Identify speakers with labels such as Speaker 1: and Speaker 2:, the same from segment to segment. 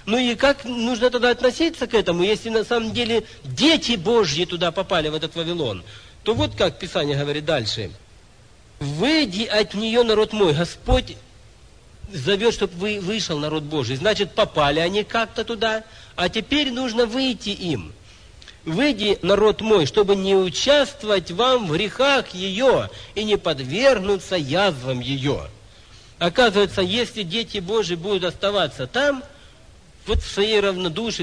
Speaker 1: Ну и как нужно тогда относиться к этому, если на самом деле дети Божьи туда попали, в этот Вавилон? То вот как Писание говорит дальше. «Выйди от нее, народ мой». Господь зовет, чтобы вышел народ Божий. Значит, попали они как-то туда, а теперь нужно выйти им. «Выйди, народ мой, чтобы не участвовать вам в грехах ее и не подвергнуться язвам ее». Оказывается, если дети Божьи будут оставаться там, вот в своей равнодушии,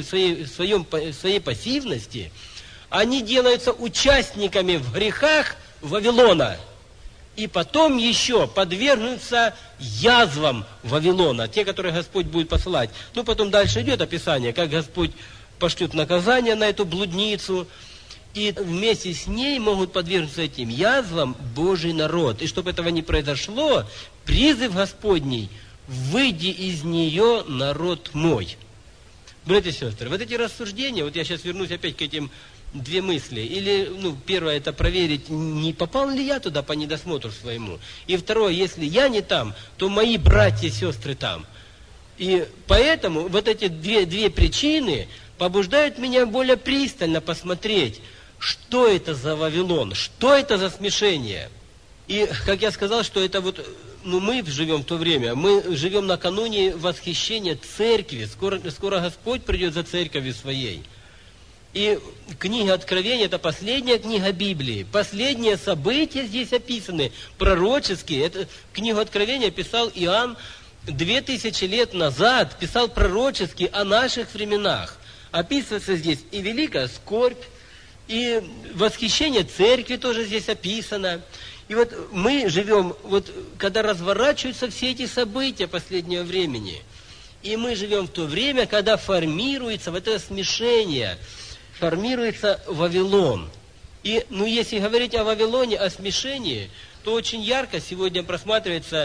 Speaker 1: в своей пассивности, они делаются участниками в грехах Вавилона. И потом еще подвергнутся язвам Вавилона, те, которые Господь будет посылать. Ну, потом дальше идет описание, как Господь пошлет наказание на эту блудницу, и вместе с ней могут подвергнуться этим язвам Божий народ. И чтобы этого не произошло, призыв Господний: «Выйди из нее, народ мой». Братья и сестры, вот эти рассуждения, вот я сейчас вернусь опять к этим две мысли. Или, первое, это проверить, не попал ли я туда по недосмотру своему. И второе, если я не там, то мои братья и сестры там. И поэтому вот эти две причины побуждают меня более пристально посмотреть, что это за Вавилон, что это за смешение. И, как я сказал, что это вот, мы живем в то время, мы живем накануне восхищения церкви. Скоро Господь придет за церковью своей. И книга Откровения – это последняя книга Библии. Последние события здесь описаны, пророческие. Это книгу Откровения писал Иоанн 2000 лет назад, писал пророчески о наших временах. Описывается здесь и великая скорбь, и восхищение церкви тоже здесь описано. И вот мы живем, вот когда разворачиваются все эти события последнего времени, и мы живем в то время, когда формируется вот это смешение, формируется Вавилон. И, если говорить о Вавилоне, о смешении, то очень ярко сегодня просматривается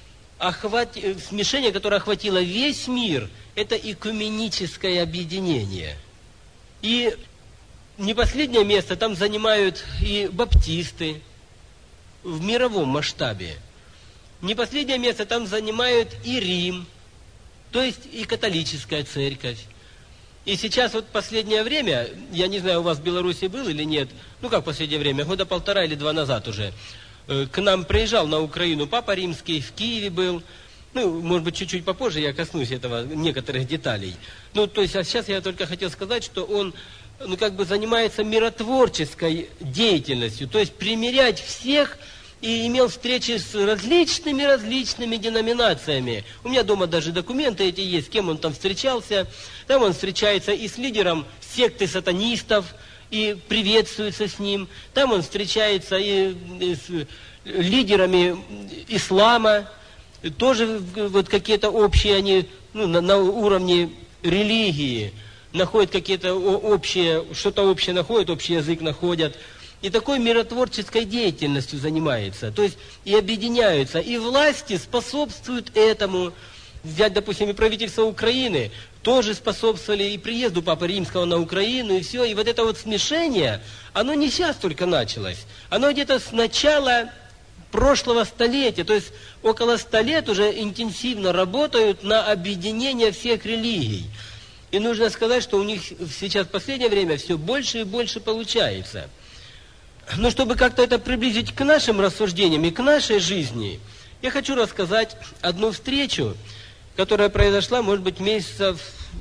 Speaker 1: смешение, которое охватило весь мир. Это экуменическое объединение. И не последнее место там занимают и баптисты в мировом масштабе. Не последнее место там занимают и Рим, то есть и католическая церковь. И сейчас вот последнее время, я не знаю, у вас в Беларуси был или нет, как последнее время, года 1,5 или 2 назад уже, к нам приезжал на Украину Папа Римский, в Киеве был, может быть, чуть-чуть попозже я коснусь этого, некоторых деталей. То есть, а сейчас я только хотел сказать, что он, занимается миротворческой деятельностью, то есть примирять всех, и имел встречи с различными деноминациями. У меня дома даже документы эти есть, с кем он там встречался. Там он встречается и с лидером секты сатанистов, и приветствуется с ним. Там он встречается и с лидерами ислама. Тоже вот какие-то общие они, на уровне религии, находят какие-то общие, что-то общее находят, общий язык находят. И такой миротворческой деятельностью занимается. То есть и объединяются. И власти способствуют этому. Взять, допустим, и правительство Украины тоже способствовали и приезду Папы Римского на Украину, и все. И вот это вот смешение, оно не сейчас только началось. Оно где-то с начала прошлого столетия. То есть около 100 лет уже интенсивно работают на объединение всех религий. И нужно сказать, что у них сейчас в последнее время все больше и больше получается. Но чтобы как-то это приблизить к нашим рассуждениям и к нашей жизни, я хочу рассказать одну встречу, которая произошла, может быть, месяцев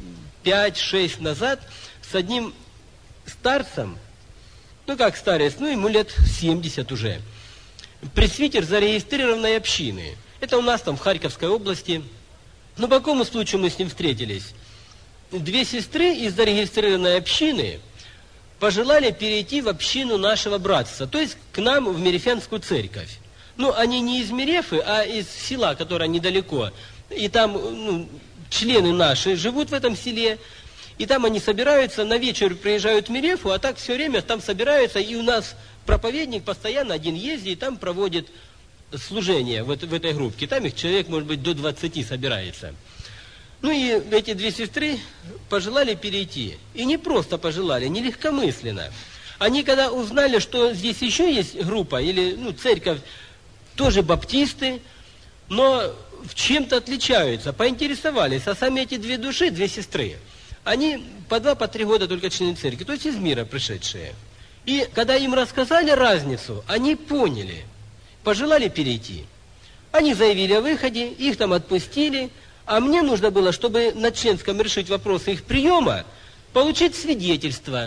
Speaker 1: 5-6 назад с одним старцем, как старец, ему лет 70 уже, пресвитер зарегистрированной общины. Это у нас там в Харьковской области. По какому случаю мы с ним встретились? 2 сестры из зарегистрированной общины пожелали перейти в общину нашего братства, то есть к нам в Мерефянскую церковь. Они не из Мерефы, а из села, которое недалеко. И там члены наши живут в этом селе, и там они собираются, на вечер приезжают в Мерефу, а так все время там собираются, и у нас проповедник постоянно один ездит, и там проводит служение в этой группке. Там их человек, может быть, до 20 собирается. И эти 2 сестры пожелали перейти. И не просто пожелали, не легкомысленно. Они когда узнали, что здесь еще есть группа, или церковь, тоже баптисты, но в чем-то отличаются, поинтересовались, а сами эти две души, две сестры, они по 2-3 года только члены церкви, то есть из мира пришедшие. И когда им рассказали разницу, они поняли, пожелали перейти. Они заявили о выходе, их там отпустили, а мне нужно было, чтобы на членском решить вопросы их приема, получить свидетельство.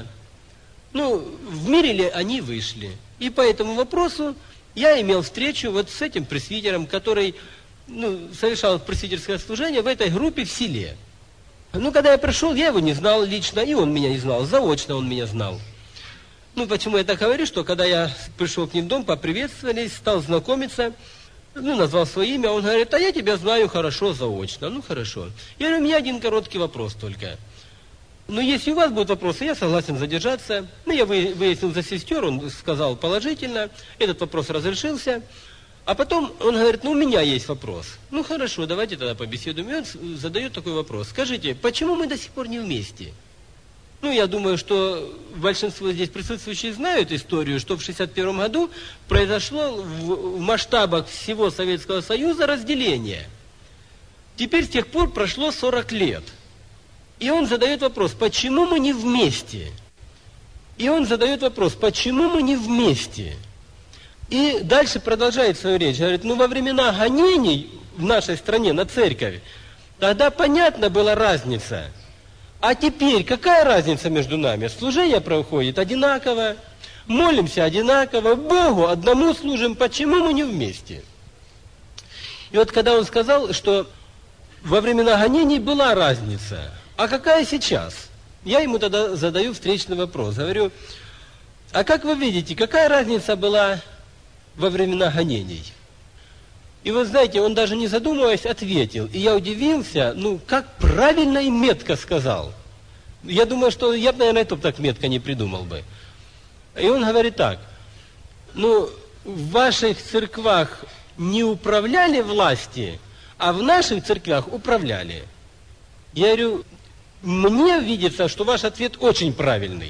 Speaker 1: В мире ли они вышли. И по этому вопросу я имел встречу вот с этим пресвитером, который совершал пресвитерское служение в этой группе в селе. Когда я пришел, я его не знал лично, и он меня не знал, заочно он меня знал. Почему я так говорю, что когда я пришел к ним в дом, поприветствовались, стал знакомиться, назвал свое имя, он говорит, а я тебя знаю хорошо заочно. Хорошо. Я говорю, у меня один короткий вопрос только. Если у вас будут вопросы, я согласен задержаться. Я выяснил за сестер, он сказал положительно, этот вопрос разрешился. А потом он говорит, у меня есть вопрос. Хорошо, давайте тогда побеседуем. И он задает такой вопрос. Скажите, почему мы до сих пор не вместе? Я думаю, что большинство здесь присутствующих знают историю, что в 1961 году произошло в масштабах всего Советского Союза разделение. Теперь с тех пор прошло 40 лет. И он задает вопрос, почему мы не вместе? И он задает вопрос, почему мы не вместе? И дальше продолжает свою речь. Говорит, во времена гонений в нашей стране на церковь, тогда понятна была разница. А теперь какая разница между нами? Служение проходит одинаково, молимся одинаково, Богу одному служим, почему мы не вместе? И вот когда он сказал, что во времена гонений была разница, а какая сейчас? Я ему тогда задаю встречный вопрос. Говорю, а как вы видите, какая разница была во времена гонений? И вы знаете, он даже не задумываясь ответил. И я удивился, как правильно и метко сказал. Я думаю, что я бы, наверное, и так метко не придумал бы. И он говорит так, в ваших церквах не управляли власти, а в наших церквях управляли. Я говорю, мне видится, что ваш ответ очень правильный.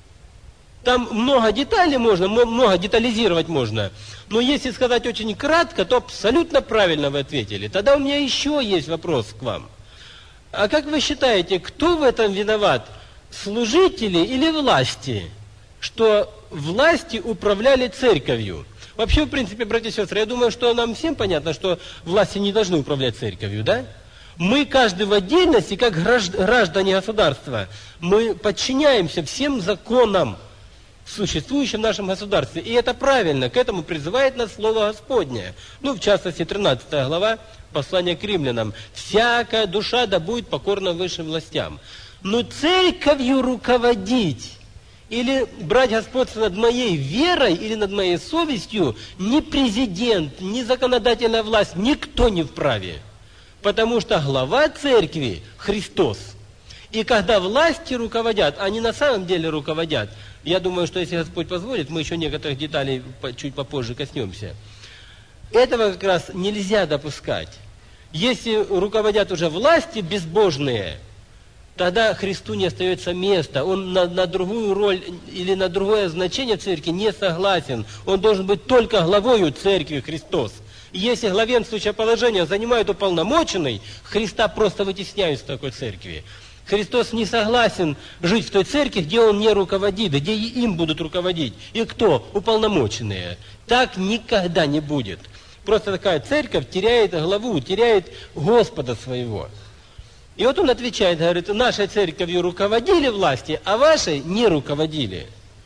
Speaker 1: Там много деталей можно, много детализировать можно. Но если сказать очень кратко, то абсолютно правильно вы ответили. Тогда у меня еще есть вопрос к вам. А как вы считаете, кто в этом виноват? Служители или власти? Что власти управляли церковью? Вообще, в принципе, братья и сестры, я думаю, что нам всем понятно, что власти не должны управлять церковью, да? Мы, каждый в отдельности, как граждане государства, мы подчиняемся всем законам, существующим в нашем государстве. И это правильно, к этому призывает нас Слово Господне. В частности, 13 глава послания к римлянам. «Всякая душа да будет покорна высшим властям». Но церковью руководить или брать господство над моей верой или над моей совестью ни президент, ни законодательная власть, никто не вправе. Потому что глава церкви – Христос. И когда власти руководят, они на самом деле руководят, я думаю, что если Господь позволит, мы еще некоторых деталей чуть попозже коснемся. Этого как раз нельзя допускать. Если руководят уже власти безбожные, тогда Христу не остается места. Он на другую роль или на другое значение церкви не согласен. Он должен быть только главою церкви Христос. И если главенствующее положение занимает уполномоченный, Христа просто вытесняют с такой церкви. Христос не согласен жить в той церкви, где Он не руководит, где и им будут руководить. И кто? Уполномоченные. Так никогда не будет. Просто такая церковь теряет главу, теряет Господа своего. И вот он отвечает, говорит, нашей церковью руководили власти, а вашей не руководили.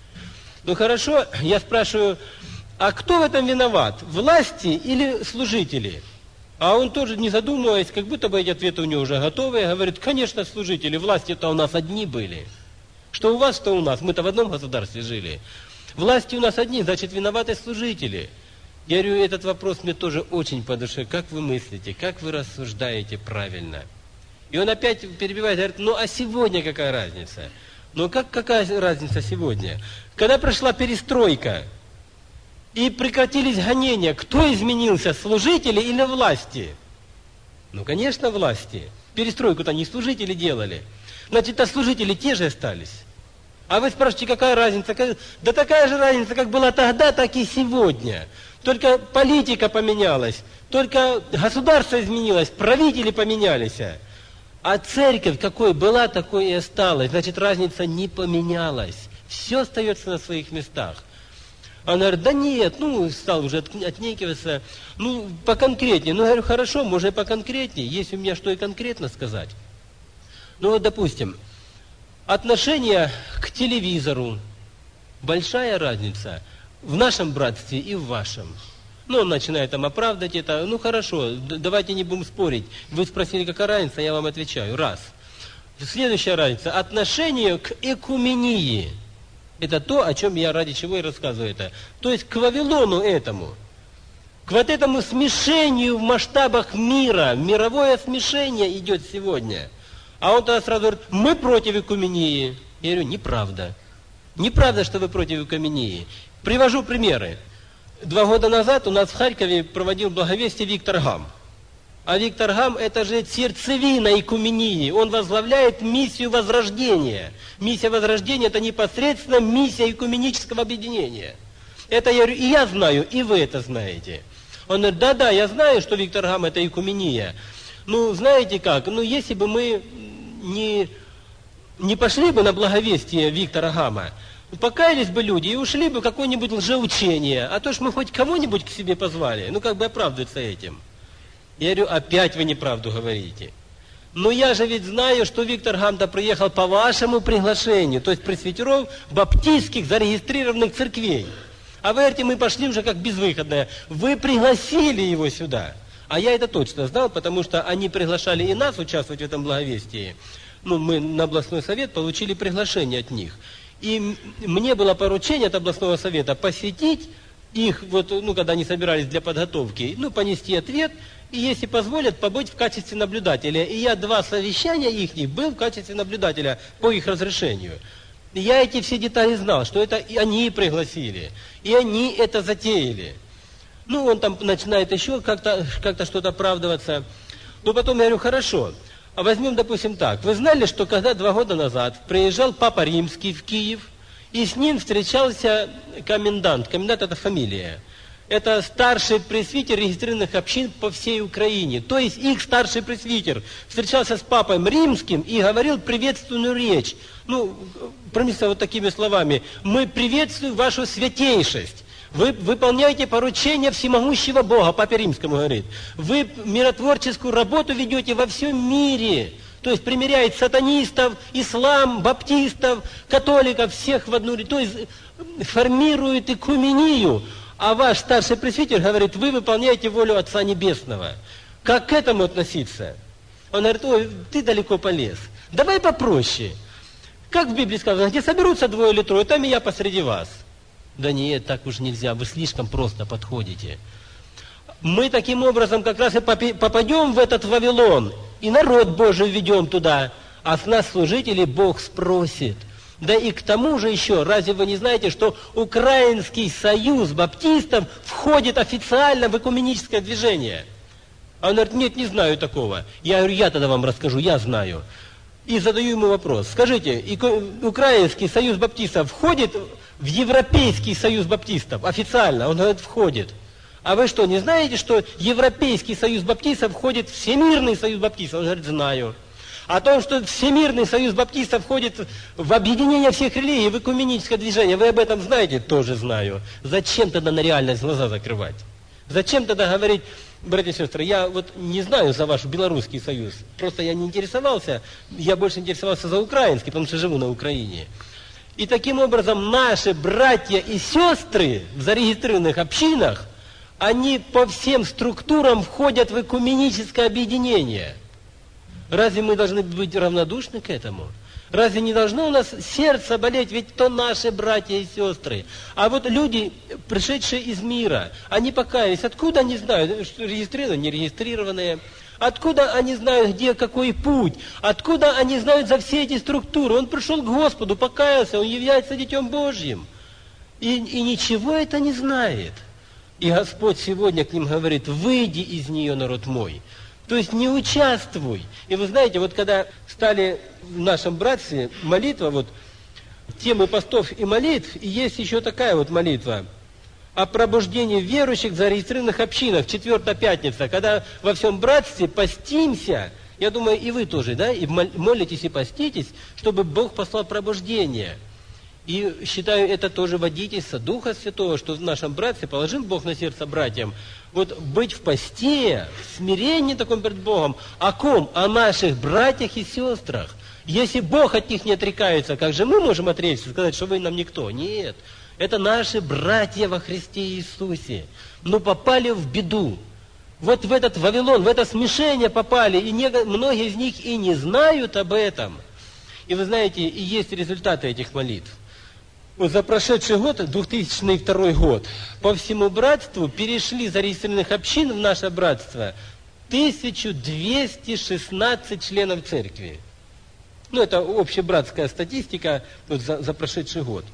Speaker 1: Хорошо, я спрашиваю, а кто в этом виноват? Власти или служители? А он тоже, не задумываясь, как будто бы эти ответы у него уже готовы, говорит, конечно, служители, власти-то у нас одни были. Что у вас, что у нас, мы-то в одном государстве жили. Власти у нас одни, значит, виноваты служители. Я говорю, этот вопрос мне тоже очень по душе. Как вы мыслите, как вы рассуждаете правильно? И он опять перебивает, говорит, а сегодня какая разница? Какая разница сегодня? Когда прошла перестройка, и прекратились гонения, кто изменился, служители или власти? Конечно, власти. Перестройку-то не служители делали. Значит, служители те же остались. А вы спрашиваете, какая разница? Да такая же разница, как была тогда, так и сегодня. только политика поменялась, только государство изменилось, правители поменялись. А церковь какой была, такой и осталась. Значит, разница не поменялась. Все остается на своих местах. Она говорит, да нет, стал уже отнекиваться, поконкретнее. Говорю, хорошо, может и поконкретнее, есть у меня что и конкретно сказать. Допустим, отношение к телевизору, большая разница в нашем братстве и в вашем. Он начинает там оправдать это, хорошо, давайте не будем спорить. Вы спросили, какая разница, я вам отвечаю, раз. Следующая разница, отношение к экумении. Это то, о чем я ради чего и рассказываю это. То есть к Вавилону этому. К вот этому смешению в масштабах мира. Мировое смешение идет сегодня. А он тогда сразу говорит, мы против экумении. Я говорю, неправда. Неправда, что вы против экумении. Привожу примеры. 2 года назад у нас в Харькове проводил благовестие Виктор Гам. А Виктор Гам это же сердцевина экумении. Он возглавляет миссию возрождения. Миссия возрождения это непосредственно миссия экуменического объединения. Это я говорю, и я знаю, и вы это знаете. Он говорит, да, я знаю, что Виктор Гам это экумения. Знаете как, если бы мы не пошли бы на благовестие Виктора Гама, покаялись бы люди и ушли бы в какое-нибудь лжеучение, а то ж мы хоть кого-нибудь к себе позвали, оправдываться этим. Я говорю, опять вы неправду говорите. Я же ведь знаю, что Виктор Гам-то приехал по вашему приглашению, то есть пресвитеров баптистских зарегистрированных церквей. А вы говорите, мы пошли уже как безвыходное. Вы пригласили его сюда. А я это точно знал, потому что они приглашали и нас участвовать в этом благовестии. Мы на областной совет получили приглашение от них. И мне было поручение от областного совета посетить их, когда они собирались для подготовки, понести ответ, и, если позволят, побыть в качестве наблюдателя. И я 2 совещания их был в качестве наблюдателя по их разрешению. И я эти все детали знал, что это и они пригласили, и они это затеяли. Он там начинает еще как-то что-то оправдываться. Потом я говорю, хорошо, а возьмем, допустим, так. Вы знали, что когда 2 года назад приезжал Папа Римский в Киев, и с ним встречался комендант. Комендант это фамилия. Это старший пресвитер регистрированных общин по всей Украине. То есть их старший пресвитер встречался с Папой Римским и говорил приветственную речь. Промисленно такими словами. Мы приветствуем вашу святейшесть. Вы выполняете поручения всемогущего Бога, Папе Римскому говорит. Вы миротворческую работу ведете во всем мире. То есть примиряет сатанистов, ислам, баптистов, католиков, всех в одну. То есть формирует экумению. А ваш старший пресвитер говорит, вы выполняете волю Отца Небесного. Как к этому относиться? Он говорит, ой, ты далеко полез. Давай попроще. Как в Библии сказано, где соберутся 2 или 3, там и я посреди вас. Да нет, так уж нельзя, вы слишком просто подходите. Мы таким образом как раз и попадем в этот Вавилон, и народ Божий введем туда, а с нас, служителей, Бог спросит. Да и к тому же еще, разве вы не знаете, что Украинский союз баптистов входит официально в экуменическое движение? А он говорит, нет, не знаю такого. Я говорю, я тогда вам расскажу, я знаю. И задаю ему вопрос. Скажите, Украинский союз баптистов входит в Европейский союз баптистов официально? Он говорит, входит. А вы что, не знаете, что Европейский союз баптистов входит в Всемирный союз баптистов? Он говорит, знаю. О том, что Всемирный союз баптистов входит в объединение всех религий, в экуменическое движение, вы об этом знаете? Тоже знаю. Зачем тогда на реальность глаза закрывать? Зачем тогда говорить, братья и сестры, я не знаю за ваш белорусский союз, просто я не интересовался, я больше интересовался за украинский, потому что живу на Украине. И таким образом наши братья и сестры в зарегистрированных общинах, они по всем структурам входят в экуменическое объединение. Разве мы должны быть равнодушны к этому? Разве не должно у нас сердце болеть? Ведь то наши братья и сестры. А люди, пришедшие из мира, они покаялись. Откуда они знают, что регистрированные, нерегистрированные? Откуда они знают, где какой путь? Откуда они знают за все эти структуры? Он пришел к Господу, покаялся, он является Детем Божьим. И ничего это не знает. И Господь сегодня к ним говорит, выйди из нее, народ мой. То есть не участвуй. И вы знаете, когда стали в нашем братстве молитва, темы постов и молитв, и есть еще такая молитва. о пробуждении верующих в зарегистрированных общинах, 4-я пятница, когда во всем братстве постимся. Я думаю, и вы тоже, да, и молитесь и поститесь, чтобы Бог послал пробуждение. И считаю, это тоже водительство Духа Святого, что в нашем братстве положил Бог на сердце братьям. Вот быть в посте, в смирении таком перед Богом. О ком? О наших братьях и сестрах. Если Бог от них не отрекается, как же мы можем отречься, сказать, что вы нам никто? Нет. Это наши братья во Христе Иисусе. Но попали в беду. Вот в этот Вавилон, в это смешение попали. И многие из них и не знают об этом. И вы знаете, и есть результаты этих молитв. Вот за прошедший год, 2002 год, по всему братству перешли зарегистрированных общин в наше братство 1216 членов церкви. Ну, это общебратская статистика вот за прошедший год.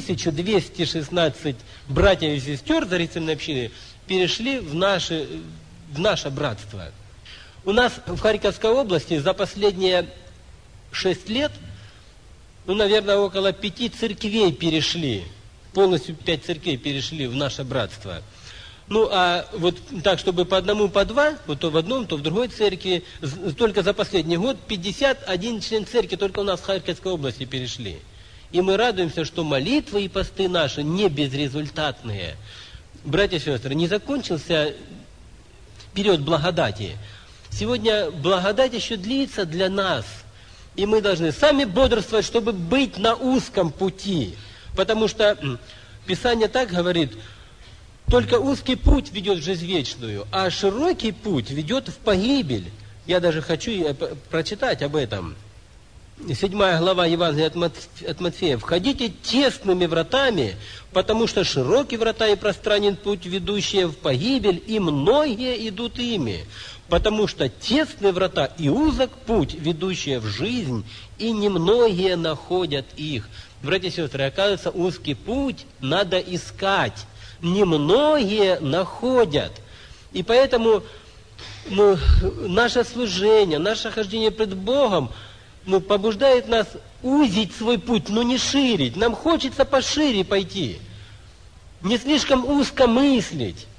Speaker 1: 1216 братьев и сестер зарегистрированной общины перешли в наше братство. У нас в Харьковской области за последние 6 лет, наверное, около 5 церквей перешли, полностью 5 церквей перешли в наше братство. Ну, а вот так, чтобы по одному, по два, вот то в одном, то в другой церкви, только за последний год 51 член церкви только у нас в Харьковской области перешли. И мы радуемся, что молитвы и посты наши не безрезультатные. Братья и сестры, не закончился период благодати. Сегодня благодать еще длится для нас. И мы должны сами бодрствовать, чтобы быть на узком пути. Потому что Писание так говорит, только узкий путь ведет в жизнь вечную, а широкий путь ведет в погибель. Я даже хочу прочитать об этом. 7 глава Евангелия от Матфея. «Входите тесными вратами, потому что широкие врата и пространен путь, ведущие в погибель, и многие идут ими. Потому что тесные врата и узок путь, ведущие в жизнь, и немногие находят их». Братья и сестры, оказывается, узкий путь надо искать. Немногие находят. И поэтому наше служение, наше хождение пред Богом побуждает нас узить свой путь, но не ширить. Нам хочется пошире пойти. Не слишком узко мыслить.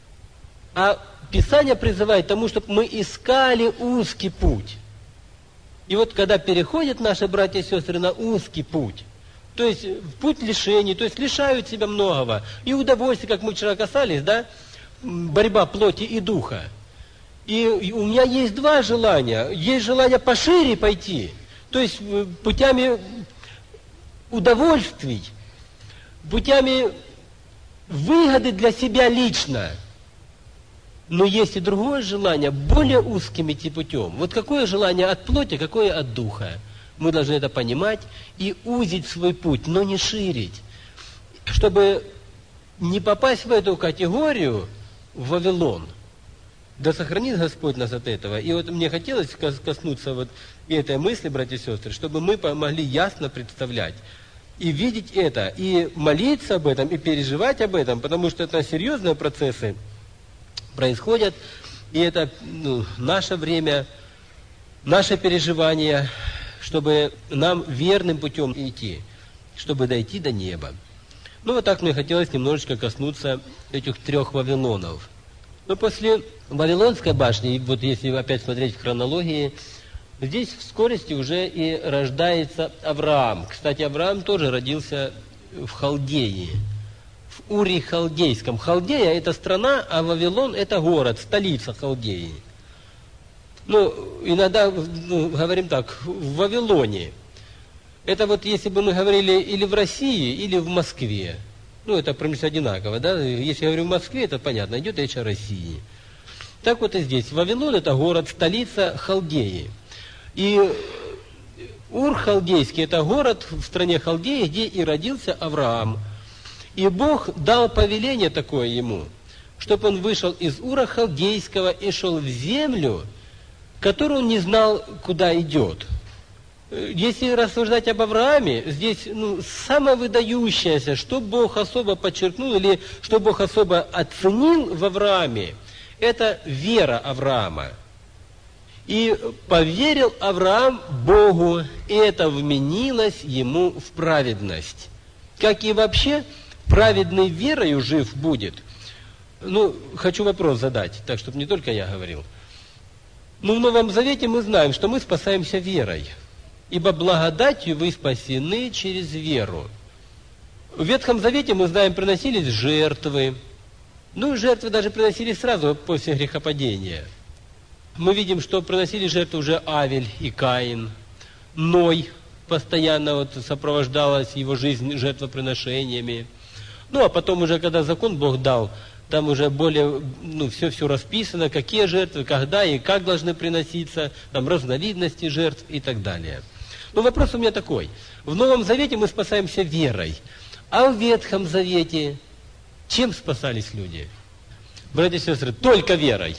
Speaker 1: А Писание призывает к тому, чтобы мы искали узкий путь. И вот когда переходят наши братья и сестры на узкий путь, то есть путь лишений, то есть лишают себя многого, и удовольствия, как мы вчера касались, да, борьба плоти и духа. И у меня есть два желания. Есть желание пошире пойти, то есть путями удовольствий, путями выгоды для себя лично. Но есть и другое желание, более узким идти путем. Вот какое желание от плоти, какое от духа. Мы должны это понимать и узить свой путь, но не ширить. Чтобы не попасть в эту категорию, в Вавилон. Да сохранит Господь нас от этого. И вот мне хотелось коснуться вот этой мысли, братья и сестры, чтобы мы могли ясно представлять и видеть это, и молиться об этом, и переживать об этом, потому что это серьезные процессы происходят, и это наше время, наше переживание, чтобы нам верным путем идти, чтобы дойти до неба. Ну, вот так мне хотелось немножечко коснуться этих 3 Вавилонов. Но после Вавилонской башни, вот если опять смотреть в хронологии, здесь в скорости уже и рождается Авраам. Кстати, Авраам тоже родился в Халдее, в Уре Халдейском. Халдея – это страна, а Вавилон – это город, столица Халдеи. Иногда говорим так, в Вавилоне. Это вот если бы мы говорили или в России, или в Москве. Это примерно одинаково, да? Если я говорю в Москве, это понятно, идет речь о России. Так вот и здесь. Вавилон – это город, столица Халдеи. И Ур Халдейский – это город в стране Халдеи, где и родился Авраам. И Бог дал повеление такое ему, чтобы он вышел из Ура Халдейского и шел в землю, которую он не знал, куда идет. Если рассуждать об Аврааме, здесь самое выдающееся, что Бог особо подчеркнул, или что Бог особо оценил в Аврааме, это вера Авраама. И поверил Авраам Богу, и это вменилось ему в праведность. Как и вообще праведный верою жив будет. Ну, хочу вопрос задать, так, чтобы не только я говорил. Ну, в Новом Завете мы знаем, что мы спасаемся верой. Ибо благодатью вы спасены через веру. В Ветхом Завете, мы знаем, приносились жертвы. Ну, жертвы даже приносились сразу после грехопадения. Мы видим, что приносили жертвы уже Авель и Каин. Ной постоянно вот сопровождалась его жизнь жертвоприношениями. Ну, а потом уже, когда закон Бог дал, там уже более, все расписано, какие жертвы, когда и как должны приноситься, там разновидности жертв и так далее. Но вопрос у меня такой. В Новом Завете мы спасаемся верой. А в Ветхом Завете чем спасались люди? Братья и сестры, только верой.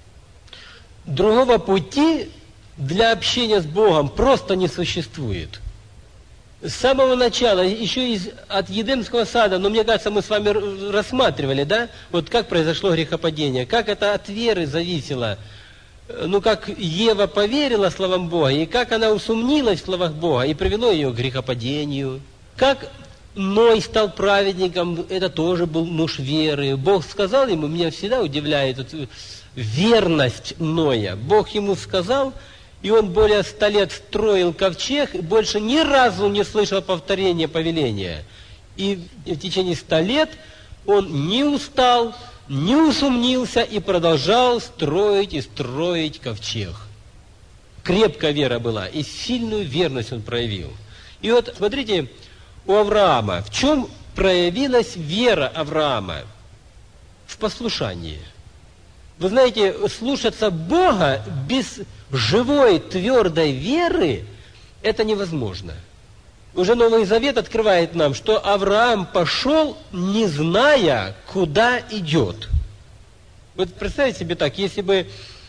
Speaker 1: Другого пути для общения с Богом просто не существует. С самого начала, еще от Едемского сада, но мне кажется, мы с вами рассматривали, да, вот как произошло грехопадение, как это от веры зависело, как Ева поверила словам Бога, и как она усомнилась в словах Бога, и привело ее к грехопадению, как Ной стал праведником, это тоже был муж веры. Бог сказал ему, меня всегда удивляет верность Ноя. Бог ему сказал, и он более 100 лет строил ковчег, и больше ни разу не слышал повторения повеления. И в течение 100 лет он не устал, не усомнился и продолжал строить и строить ковчег. Крепкая вера была, и сильную верность он проявил. И вот, смотрите, у Авраама, в чем проявилась вера Авраама? В послушании. Вы знаете, слушаться Бога без живой, твердой веры, это невозможно. Уже Новый Завет открывает нам, что Авраам пошел, не зная, куда идет. Вот представьте себе так, если бы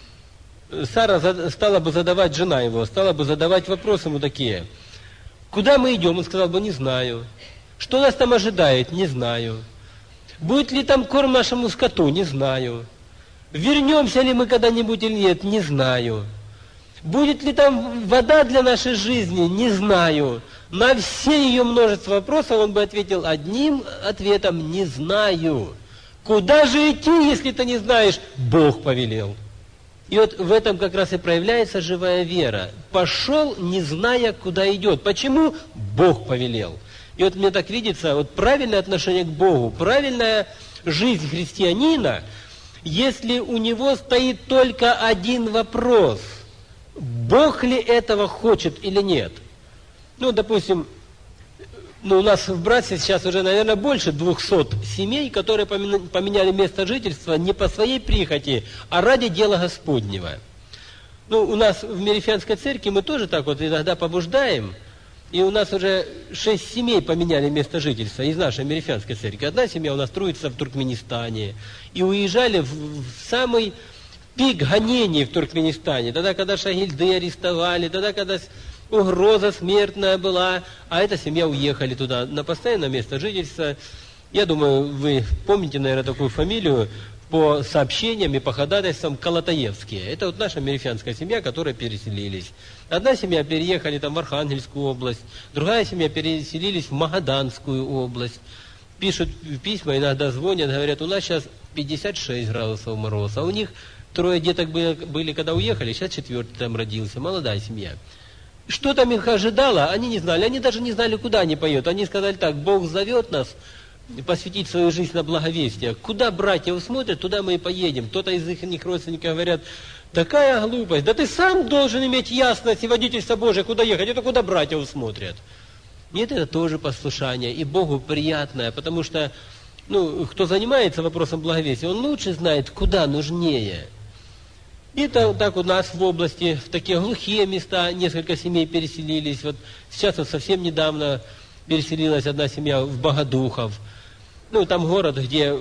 Speaker 1: Сара стала бы задавать, жена его, стала бы задавать вопросы ему такие. Куда мы идем? Он сказал бы, не знаю. Что нас там ожидает? Не знаю. Будет ли там корм нашему скоту? Не знаю. Вернемся ли мы когда-нибудь или нет? Не знаю. Будет ли там вода для нашей жизни? Не знаю. На все ее множество вопросов он бы ответил одним ответом: не знаю. Куда же идти, если ты не знаешь? Бог повелел. И вот в этом как раз и проявляется живая вера. Пошел, не зная, куда идет. Почему? Бог повелел. И вот мне так видится, вот правильное отношение к Богу, правильная жизнь христианина, если у него стоит только один вопрос: Бог ли этого хочет или нет? Допустим, у нас в братстве сейчас уже, наверное, больше 200 семей, которые поменяли место жительства не по своей прихоти, а ради дела Господнего. У нас в Мерифианской церкви мы тоже так вот иногда побуждаем, и у нас уже 6 семей поменяли место жительства из нашей Мерифианской церкви. Одна семья у нас трудится в Туркменистане, и уезжали в самый пик гонений в Туркменистане, тогда, когда Шагильды арестовали, тогда, когда угроза смертная была, а эта семья уехали туда на постоянное место жительства. Я думаю, вы помните, наверное, такую фамилию по сообщениям и по ходатайствам Колотаевские. Это вот наша мерифианская семья, которая переселились. Одна семья переехали там в Архангельскую область, другая семья переселились в Магаданскую область. Пишут письма, иногда звонят, говорят, у нас сейчас 56 градусов мороз, а у них 3 деток были, когда уехали, сейчас 4-й там родился, молодая семья. Что там их ожидало, они не знали. Они даже не знали, куда они поют. Они сказали так: Бог зовет нас посвятить свою жизнь на благовестие. Куда братья усмотрят, туда мы и поедем. Кто-то из их родственников говорят: такая глупость, да ты сам должен иметь ясность и водительство Божие, куда ехать, это куда братья усмотрят. Нет, это тоже послушание, и Богу приятное, потому что, кто занимается вопросом благовестия, он лучше знает, куда нужнее. И так у нас в области, в такие глухие места, несколько семей переселились. Вот сейчас вот совсем недавно переселилась одна семья в Богодухов. Там город, где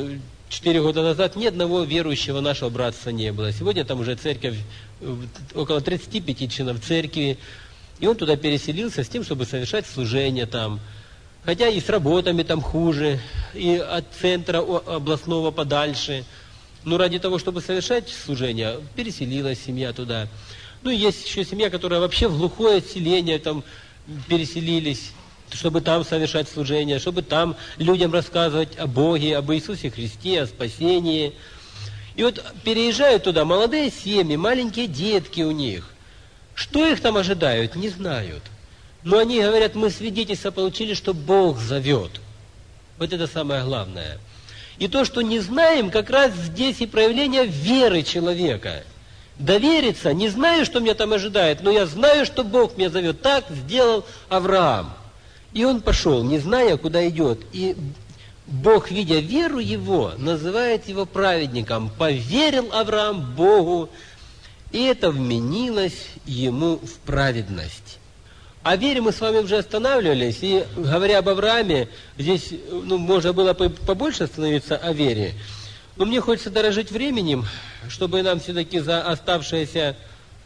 Speaker 1: 4 года назад ни одного верующего нашего братства не было. Сегодня там уже церковь, около 35 членов церкви. И он туда переселился с тем, чтобы совершать служение там. Хотя и с работами там хуже, и от центра областного подальше. Ради того, чтобы совершать служение, переселилась семья туда. Есть еще семья, которая вообще в глухое селение там переселились. чтобы там совершать служение, чтобы там людям рассказывать о Боге, об Иисусе Христе, о спасении. И вот переезжают туда молодые семьи, маленькие детки у них. Что их там ожидают, не знают. Но они говорят, мы свидетельство получили, что Бог зовет. Вот это самое главное. И то, что не знаем, как раз здесь и проявление веры человека. Довериться, не знаю, что меня там ожидает, но я знаю, что Бог меня зовет. Так сделал Авраам. И он пошел, не зная, куда идет. И Бог, видя веру его, называет его праведником. Поверил Авраам Богу, и это вменилось ему в праведность. О вере мы с вами уже останавливались, и говоря об Аврааме, здесь можно было побольше остановиться о вере. Но мне хочется дорожить временем, чтобы нам все-таки за оставшиеся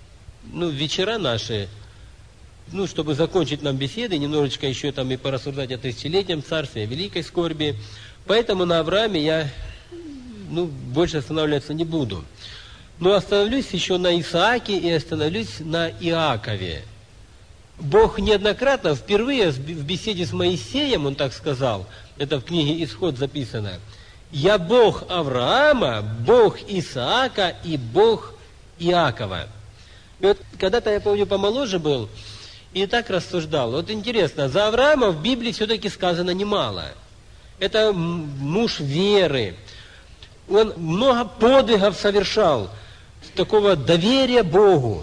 Speaker 1: вечера наши, чтобы закончить нам беседы, немножечко еще там и порассуждать о тысячелетнем царстве, о великой скорби. Поэтому на Аврааме я больше останавливаться не буду. Но остановлюсь еще на Исааке и остановлюсь на Иакове. Бог неоднократно, впервые в беседе с Моисеем, он так сказал, это в книге «Исход» записано, «Я Бог Авраама, Бог Исаака и Бог Иакова». И вот когда-то, я помню, помоложе был, и так рассуждал. Вот интересно, за Авраама в Библии все-таки сказано немало. Это муж веры. Он много подвигов совершал, такого доверия Богу.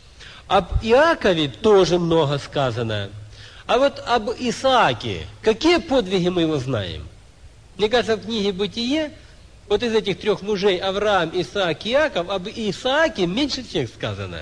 Speaker 1: Об Иакове тоже много сказано. А вот об Исааке, какие подвиги мы его знаем? Мне кажется, в книге «Бытие», вот из этих трех мужей, Авраам, Исаак и Иаков, об Исааке меньше всех сказано.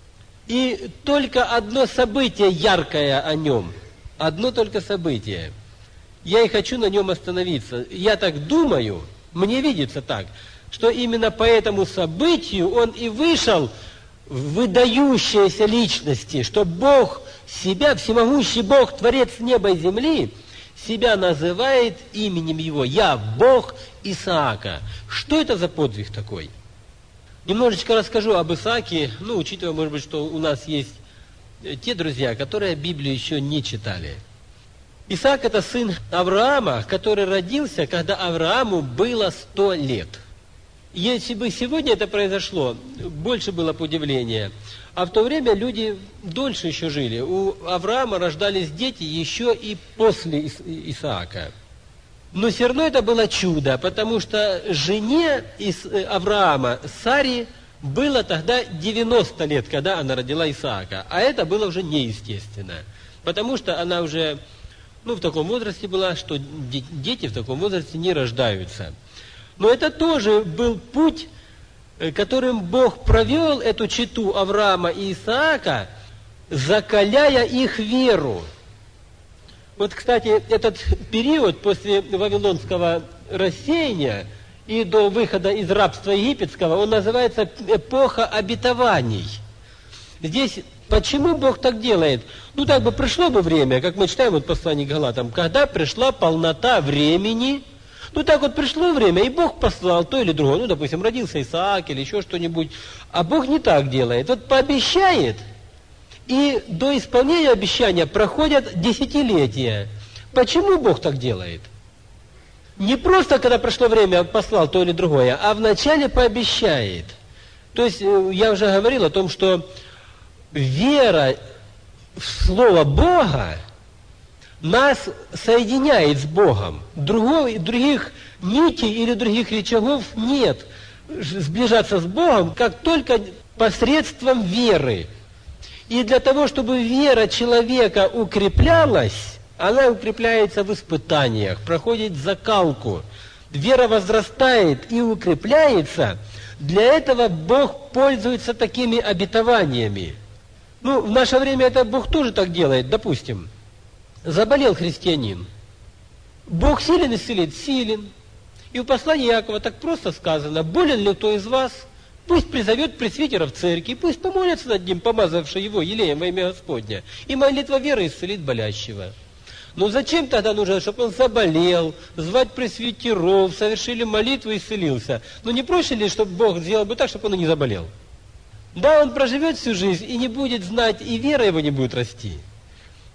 Speaker 1: И только одно событие яркое о нем. Одно только событие. Я и хочу на нем остановиться. Я так думаю, мне видится так, что именно по этому событию он и вышел в выдающиеся личности, что Бог себя, всемогущий Бог, Творец неба и земли, себя называет именем его. Я Бог Исаака. Что это за подвиг такой? Немножечко расскажу об Исааке, учитывая, может быть, что у нас есть те друзья, которые Библию еще не читали. Исаак – это сын Авраама, который родился, когда Аврааму было 100 лет. Если бы сегодня это произошло, больше было бы удивления. А в то время люди дольше еще жили. У Авраама рождались дети еще и после Исаака. Но все равно это было чудо, потому что жене Авраама, Саре, было тогда 90 лет, когда она родила Исаака. А это было уже неестественно, потому что она уже в таком возрасте была, что дети в таком возрасте не рождаются. Но это тоже был путь, которым Бог провел эту чету Авраама и Исаака, закаляя их веру. Вот, кстати, этот период после Вавилонского рассеяния и до выхода из рабства египетского, он называется эпоха обетований. Здесь почему Бог так делает? Так бы пришло бы время, как мы читаем в послании к Галатам, когда пришла полнота времени. Так вот пришло время, и Бог послал то или другое. Допустим, родился Исаак или еще что-нибудь. А Бог не так делает. Вот пообещает, и до исполнения обещания проходят десятилетия. Почему Бог так делает? Не просто, когда пришло время, послал то или другое, а вначале пообещает. То есть, я уже говорил о том, что вера в Слово Бога нас соединяет с Богом. Других нитей или других рычагов нет. Сближаться с Богом, как только посредством веры. И для того, чтобы вера человека укреплялась, она укрепляется в испытаниях, проходит закалку. Вера возрастает и укрепляется. Для этого Бог пользуется такими обетованиями. В наше время это Бог тоже так делает, допустим. Заболел христианин. Бог силен исцелить? Силен. И в послании Иакова так просто сказано: болен ли кто из вас, пусть призовет пресвитера в церкви, пусть помолится над ним, помазавший его елеем во имя Господня, и молитва веры исцелит болящего. Зачем тогда нужно, чтобы он заболел, звать пресвитеров, совершили молитву и исцелился? Не проще ли, чтобы Бог сделал бы так, чтобы он и не заболел? Да, он проживет всю жизнь и не будет знать, и вера его не будет расти.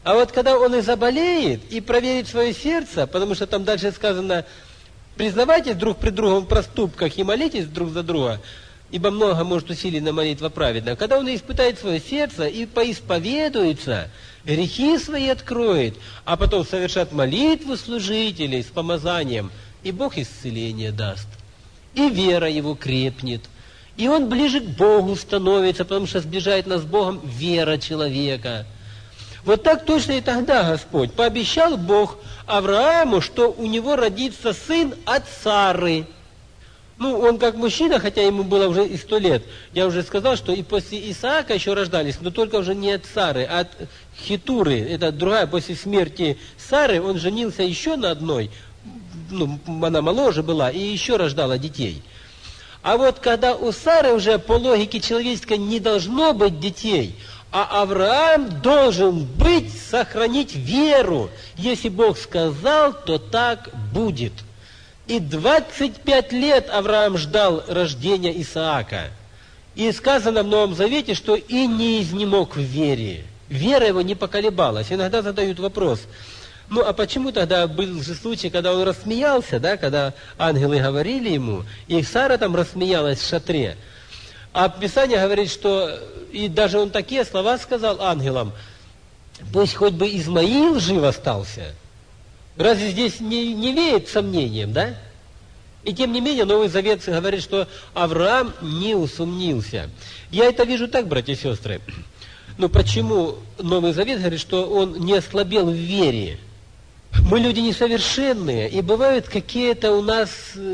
Speaker 1: А вот когда он и заболеет, и проверит свое сердце, потому что там дальше сказано, признавайтесь друг при другом в проступках и молитесь друг за друга, ибо много может усилена молитва праведна. Когда он испытает свое сердце и поисповедуется, грехи свои откроет, а потом совершат молитву служителей с помазанием, и Бог исцеление даст. И вера его крепнет. И он ближе к Богу становится, потому что сближает нас с Богом вера человека. Вот так точно и тогда Господь пообещал Бог Аврааму, что у него родится сын от Сары. Ну, он как мужчина, хотя ему было уже и 100 лет. Я уже сказал, что и после Исаака еще рождались, но только уже не от Сары, а от Хетуры. Это другая, после смерти Сары он женился еще на одной. Ну, она моложе была и еще рождала детей. А вот когда у Сары уже по логике человеческой не должно быть детей, а Авраам должен быть, сохранить веру. Если Бог сказал, то так будет. И 25 лет Авраам ждал рождения Исаака. И сказано в Новом Завете, что и не изнемог в вере. Вера его не поколебалась. Иногда задают вопрос, ну а почему тогда был же случай, когда он рассмеялся, да, когда ангелы говорили ему, и Сара там рассмеялась в шатре. А Писание говорит, что и даже он такие слова сказал ангелам, пусть хоть бы Измаил жив остался. Разве здесь не веет сомнением, да? И тем не менее, Новый Завет говорит, что Авраам не усомнился. Я это вижу так, братья и сестры. Но почему Новый Завет говорит, что он не ослабел в вере? Мы люди несовершенные, и бывают какие-то у нас,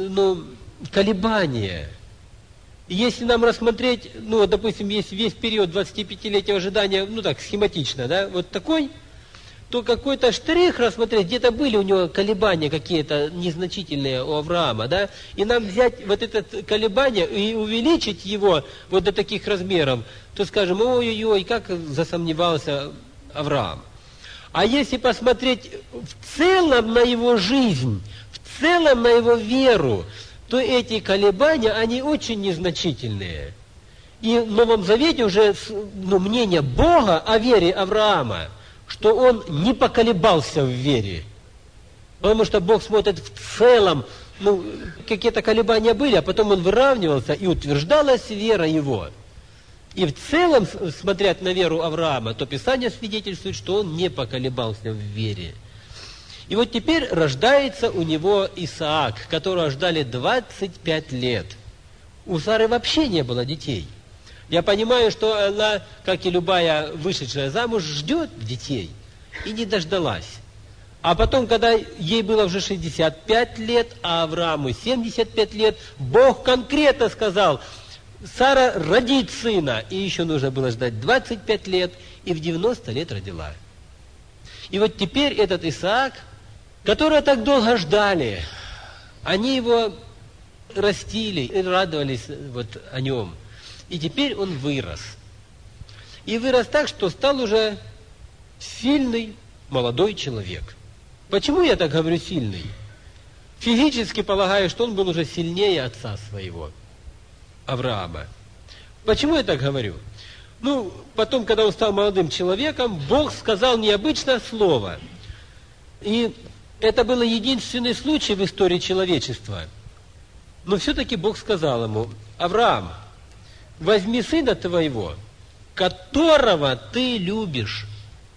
Speaker 1: колебания. Если нам рассмотреть, допустим, есть весь период 25-летнего ожидания, так, схематично, да, вот такой, то какой-то штрих рассмотреть, где-то были у него колебания какие-то незначительные у Авраама, да, и нам взять вот это колебание и увеличить его вот до таких размеров, то скажем, ой-ой-ой, как засомневался Авраам. А если посмотреть в целом на его жизнь, в целом на его веру, то эти колебания, они очень незначительные. И в Новом Завете уже мнение Бога о вере Авраама, что он не поколебался в вере. Потому что Бог смотрит в целом, какие-то колебания были, а потом он выравнивался, и утверждалась вера его. И в целом, смотря на веру Авраама, то Писание свидетельствует, что он не поколебался в вере. И вот теперь рождается у него Исаак, которого ждали 25 лет. У Сары вообще не было детей. Я понимаю, что она, как и любая вышедшая замуж, ждет детей и не дождалась. А потом, когда ей было уже 65 лет, а Аврааму 75 лет, Бог конкретно сказал, Сара родит сына. И еще нужно было ждать 25 лет, и в 90 лет родила. И вот теперь этот Исаак, которого так долго ждали, они его растили и радовались вот о нем. И теперь он вырос. И вырос так, что стал уже сильный молодой человек. Почему я так говорю сильный? Физически полагаю, что он был уже сильнее отца своего, Авраама. Почему я так говорю? Потом, когда он стал молодым человеком, Бог сказал необычное слово. И это был единственный случай в истории человечества. Но все-таки Бог сказал ему, Авраам, возьми сына твоего, которого ты любишь,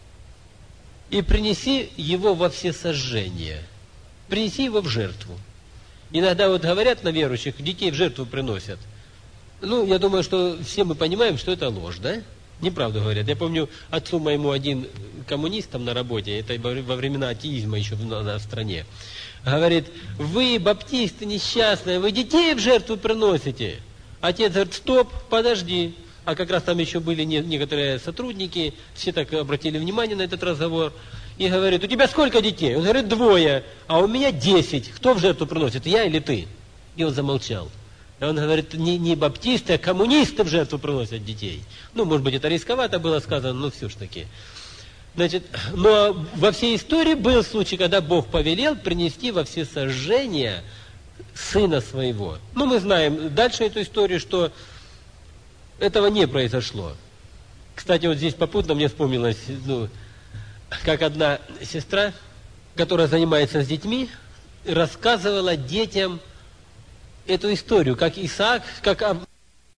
Speaker 1: и принеси его во всесожжение. Принеси его в жертву. Иногда вот говорят на верующих, детей в жертву приносят. Я думаю, что все мы понимаем, что это ложь, да? Неправду говорят. Я помню, отцу моему один коммунист там на работе, это во времена атеизма еще в стране, говорит, вы, баптисты несчастные, вы детей в жертву приносите. Отец говорит, стоп, подожди. А как раз там еще были некоторые сотрудники, все так обратили внимание на этот разговор. И говорит, у тебя сколько детей? Он говорит, 2, а у меня 10. Кто в жертву приносит, я или ты? И он замолчал. И он говорит, не баптисты, а коммунисты в жертву приносят детей. Может быть, это рисковато было сказано, но все ж таки. Но во всей истории был случай, когда Бог повелел принести во всесожжение сына своего. Мы знаем дальше эту историю, что этого не произошло. Кстати, вот здесь попутно мне вспомнилось, как одна сестра, которая занимается с детьми, рассказывала детям эту историю, как Исаак, как